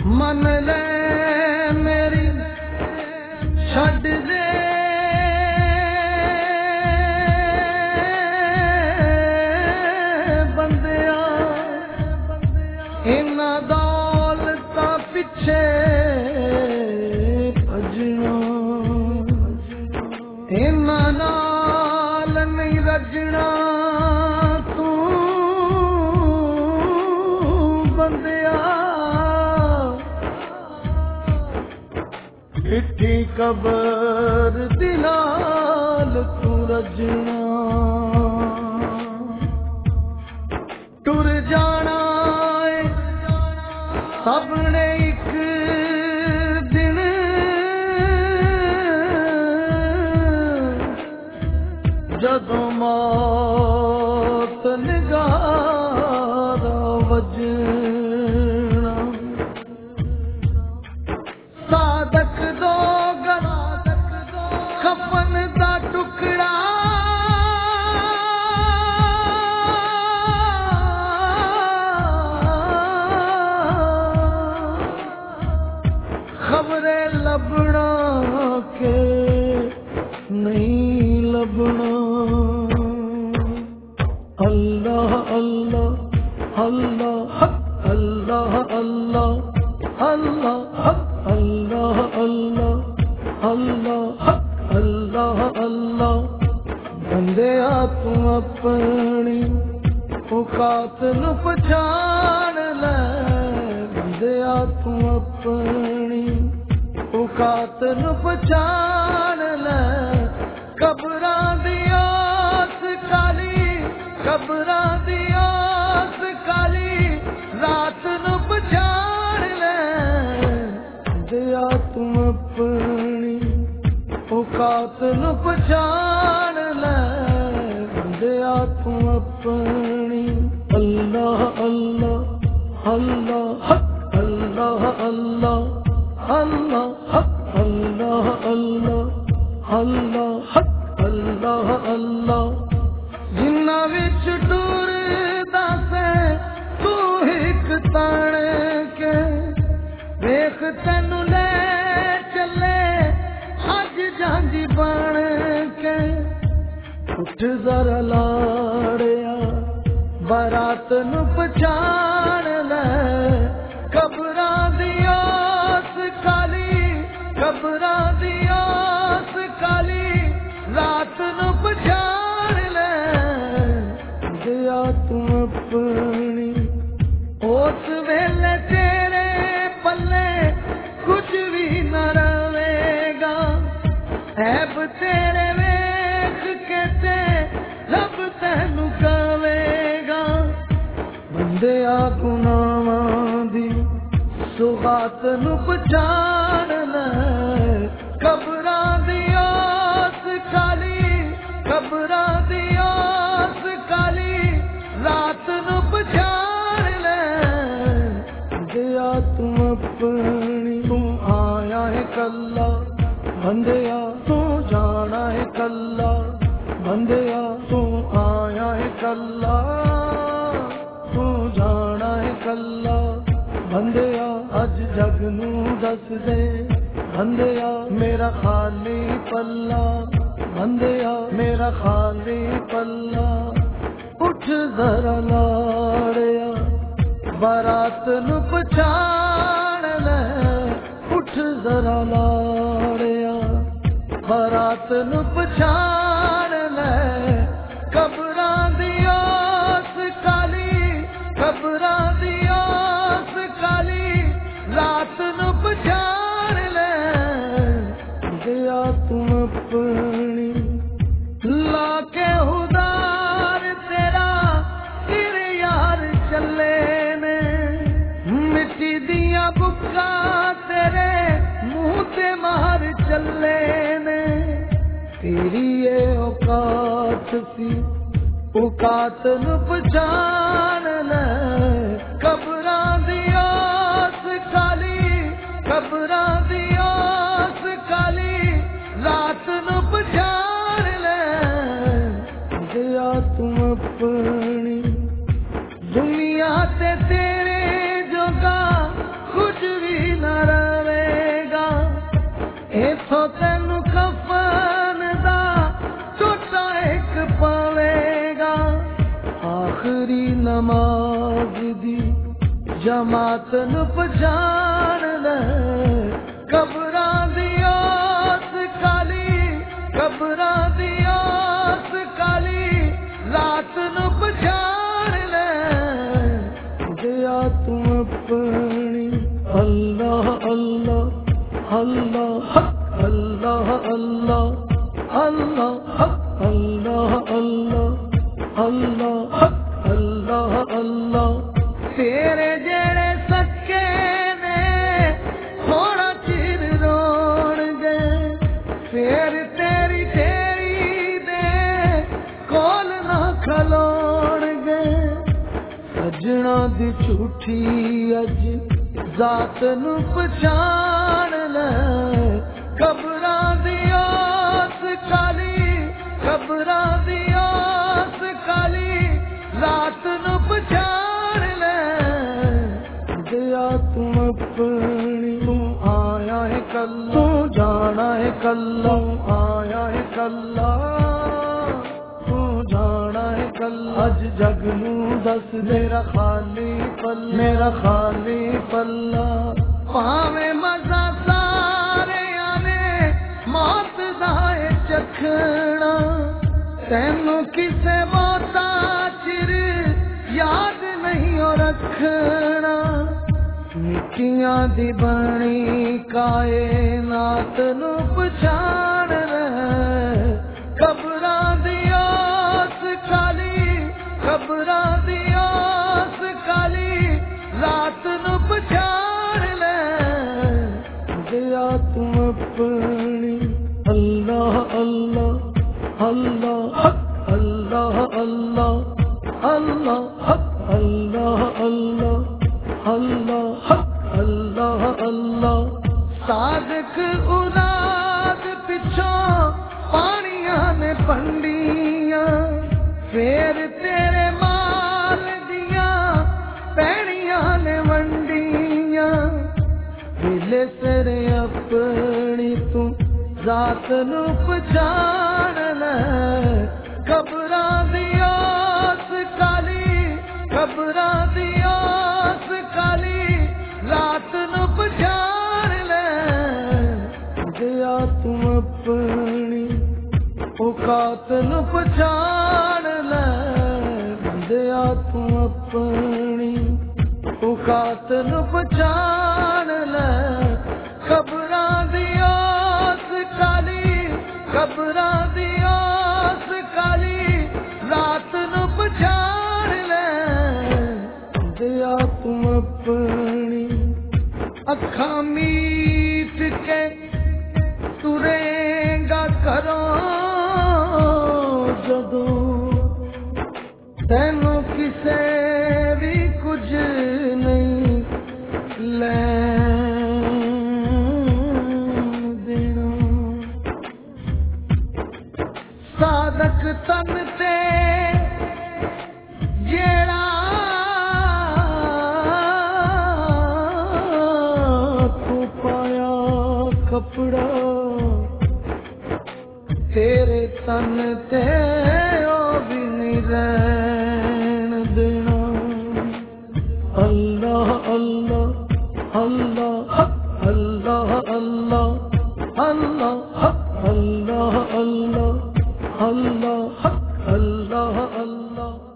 من لے میری چھڈ دے بندیا انہاں دولتاں پیچھے بھجنا انہاں نال نہیں رجنا تو بندیا مٹی قبر دلال تو رجنا ٹر جانا ہے سب نے ایک دن جدوں موت نگارا وجنا صادق دو گر کفن دا ٹکڑا خبریں لبنا کے نہیں لبنا اللہ اللہ اللہ حق اللہ اللہ اللہ حق اللہ اللہ اللہ حق اللہ اللہ بندیا تو اپنی اوقات نو پہچان لے بندیا تو اپنی اوقات نو پہچان لے قبراں دی آس کالی قبراں دی آس کالی رات نو پہچان لے دیا تم اپنی اوقات نو پہچان لے دیا تم اپنی اللہ اللہ اللہ حق اللہ اللہ اللہ حق اللہ اللہ اللہ حق اللہ اللہ جنہ وچ ٹردا سے تو ایک تان کے ویکھ تینوں لے چلے اج جانجی بن کے اٹھ ذرا لاڑیا بارات نو پہچان لے قبراں دی آس کالی قبراں دی آس کالی رات نو پہچان لے دیا تم اپنی اس ویلے تیرے پلے کچھ بھی نہ رہے گا عیب تیرے ویکھ کے تے رب تینوں کہے گا بندیا گناہاں دی سوغات نو پہچان لے قبراں دی آس کالی قبراں دی آس کالی رات نو پہچان لے دیا تم اپنی تو آیا ہے کلا بندیا تو جانا ہے کلا بندیا تو آیا ہے کلا تو جانا ہے کلا بندیا اج جگ نو دس دے بندیا میرا خالی پلا بندیا میرا خالی پلا اٹھ ذرا لاڑیا بارات نو پہچان لے اٹھ ذرا لاڑیا بارات نو پہچان لے قبراں دی آس کالی قبراں دی آس کالی رات نو پہچان لے دیا تم اپنی لا کے ہدار تیرا تیر یار چلے نے مٹی دیاں بکا تیرے منہ تے مہر چلے نے تیری یہ اوقات سی اوقات نو پہچان لے قبراں دی آس کالی قبراں دی آس کالی رات نو پہچان لے دیا تم اپنی دنیا تے تیرے جوگا کچھ بھی نماز دی جماعت نو پہچان لے قبراں دی آس کالی قبراں دی آس کالی رات نو پہچان لے دیا تم اپنی اللہ اللہ اللہ حق اللہ اللہ اللہ حق اللہ اللہ اللہ حق اللہ اللہ تیرے جڑے سکے نے تھوڑا چیر روڑ گئے پھر تیری دے کول نہ کھلوڑ گئے سجنا دی جھوٹھی اج ذات نو پہچان لے قبراں دی آس کالی قبراں دی آس کالی رات نو پہچان لے دیا تم اپنی تو آیا ہے کل تو جانا ہے کل آیا ہے کل تو جانا ہے کل اج جگ نو دس میرا خالی پل میرا خالی پلا پاویں مزہ سارے آنے موت دا ہے چکھنا تینوں کسے موتا چر یاد نہیں ہو رکھنا نکیاں دی بنی کائنات نو پہچان رہے قبراں دی آس کالی قبراں دی آس کالی رات نو پہچان لے دیا تم اپنی اللہ اللہ اللہ حق اللہ اللہ اللہ حق اللہ اللہ اللہ حق اللہ اللہ صادق اولاد پچھوں پانیاں نے پنڈیاں پھر تیرے مال دیاں پینیاں نے ونڈیاں دل سر اپنی تو ذات نو پہچان لے قبراں دی آس کالی قبراں دی آس کالی رات نو پہچان لے دیا تم اپنی اوقات نو پہچان لے دیا تم اپنی اوقات نو پہچان لے قبراں دی آس کالی قبراں دی آس کالی رات نو پہچان لے دیا تم اپنی اکھاں میٹ کے تریں گا کروں جدوں تینوں کسے بھی کچھ نہیں لین دینا صادق تن تے جیڑا تو پایا کپڑا تیرے تن تے او بھی نہیں رہن دینا اللہ اللہ اللہ حق اللہ اللہ اللہ حق اللہ اللہ اللہ حق اللہ اللہ